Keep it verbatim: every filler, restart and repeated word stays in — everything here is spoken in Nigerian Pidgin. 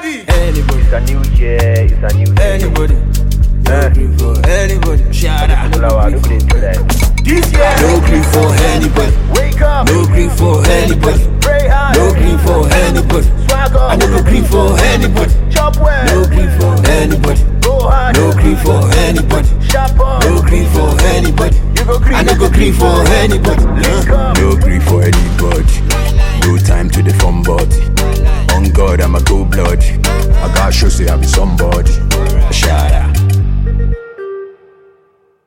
Heavy. Anybody. It's a new year, it's a new year. Anybody. Eh. No green for anybody. Shout out. Flower, No look green at for it. This year. No green for anybody. Wake up. No green for anybody. Pray hard. No green for anybody. Swag I up. no green for anybody. Chop well. No green for anybody. Go hard. No green for anybody. Sharp up. No green for anybody. You go green. I no go green for anybody. Link up. No grief for anybody. No time to the fun body. On God, I'm a go blood. I gotta show say I be somebody.